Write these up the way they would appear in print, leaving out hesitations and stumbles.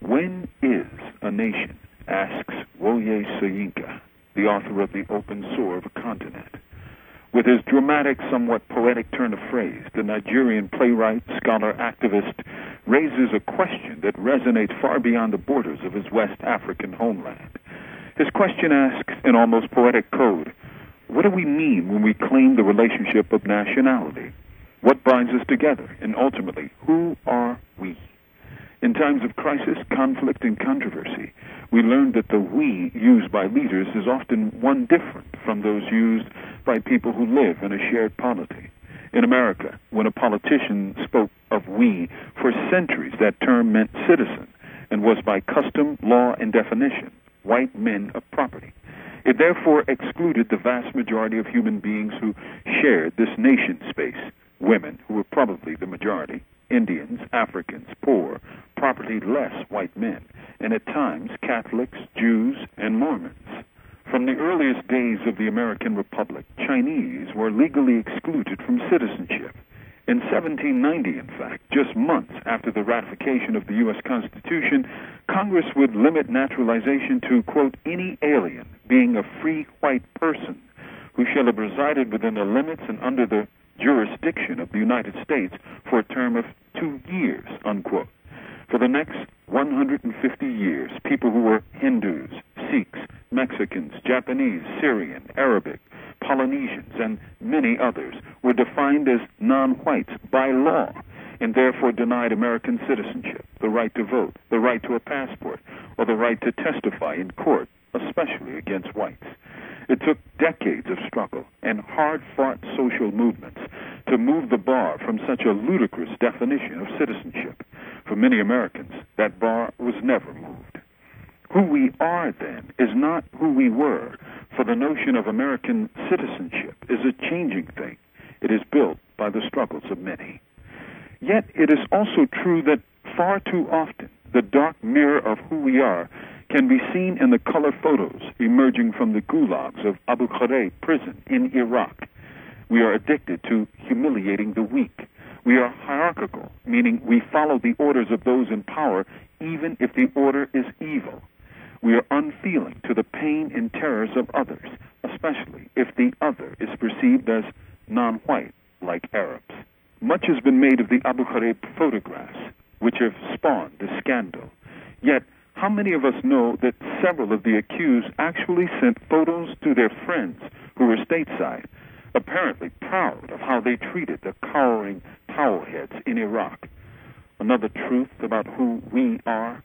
When is a nation? Asks Wole Soyinka, the author of The Open Sore of a Continent. With his dramatic, somewhat poetic turn of phrase, the Nigerian playwright, scholar, activist raises a question that resonates far beyond the borders of his West African homeland. His question asks, in almost poetic code, what do we mean when we claim the relationship of nationality? What binds us together? And ultimately, who are we? In times of crisis, conflict, and controversy, we learn that the we used by leaders is often one different from those used by people who live in a shared polity. In America, when a politician spoke of we, for centuries that term meant citizen and was by custom, law, and definition white men of property. It therefore excluded the vast majority of human beings who shared this nation space, women, who were probably the majority, Indians, Africans, poor, property-less white men, and at times Catholics, Jews, and Mormons. From the earliest days of the American Republic, Chinese were legally excluded from citizenship. In 1790, in fact, just months after the ratification of the U.S. Constitution, Congress would limit naturalization to, quote, any alien being a free white person who shall have resided within the limits and under the jurisdiction of the United States for a term of 2 years, unquote. For the next 150 years, people who were Hindus, Sikhs, Mexicans, Japanese, Syrian, Arabic, Polynesians, and many others were defined as non-whites by law and therefore denied American citizenship, the right to vote, the right to a passport, or the right to testify in court, especially against whites. It took decades of struggle and hard-fought social movements to move the bar from such a ludicrous definition of citizenship. For many Americans, that bar was never moved. Who we are, then, is not who we were, for the notion of American citizenship is a changing thing. It is built by the struggles of many. Yet it is also true that far too often the dark mirror of who we are can be seen in the color photos emerging from the gulags of Abu Ghraib prison in Iraq. We are addicted to humiliating the weak. We are hierarchical, meaning we follow the orders of those in power even if the order is evil. We are unfeeling to the pain and terrors of others, especially if the other is perceived as non-white, like Arabs. Much has been made of the Abu Ghraib photographs, which have spawned the scandal. Yet, how many of us know that several of the accused actually sent photos to their friends who were stateside, apparently proud of how they treated the cowering towelheads in Iraq? Another truth about who we are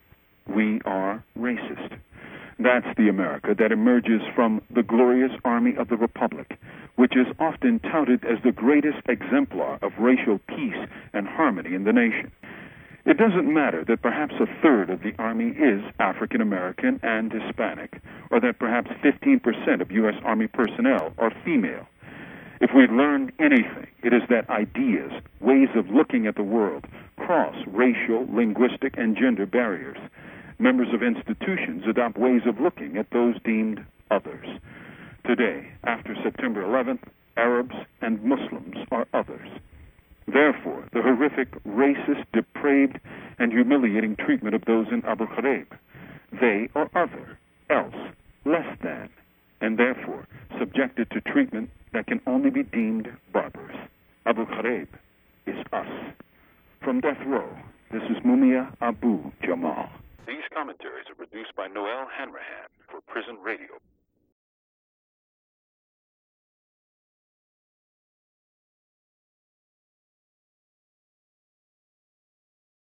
racist. That's the America that emerges from the glorious Army of the Republic, which is often touted as the greatest exemplar of racial peace and harmony in the nation. It doesn't matter that perhaps a third of the Army is African American and Hispanic, or that perhaps 15% of U.S. Army personnel are female. If we learn anything, it is that ideas, ways of looking at the world, cross racial, linguistic, and gender barriers. Members of institutions adopt ways of looking at those deemed others. Today, after September 11th, Arabs and Muslims are others. Therefore, the horrific, racist, depraved, and humiliating treatment of those in Abu Ghraib. They are other, else, less than, and therefore subjected to treatment that can only be deemed barbarous. Abu Ghraib is us. From death row, this is Mumia Abu Jamal. These commentaries are produced by Noel Hanrahan for Prison Radio.